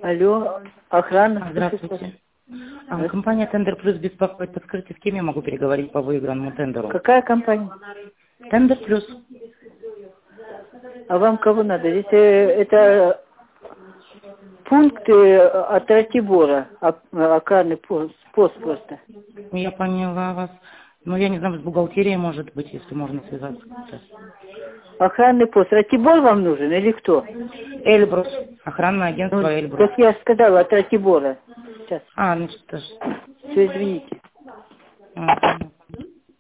Алло, охрана. Здравствуйте. Компания Тендер Плюс беспокоит. Подскажите, с кем я могу переговорить по выигранному тендеру? Какая компания? Тендер Плюс. А вам кого надо? Здесь это пункт от Ратибора, охранный пост просто. Я поняла вас. Ну, я не знаю, с бухгалтерией, может быть, если можно связаться. Охранный пост. Ратибор вам нужен или кто? Эльбрус. Охранное агентство Эльбрус. Как я сказала, от Ратибора. Сейчас. Ну что ж. Все, извините. Понятно.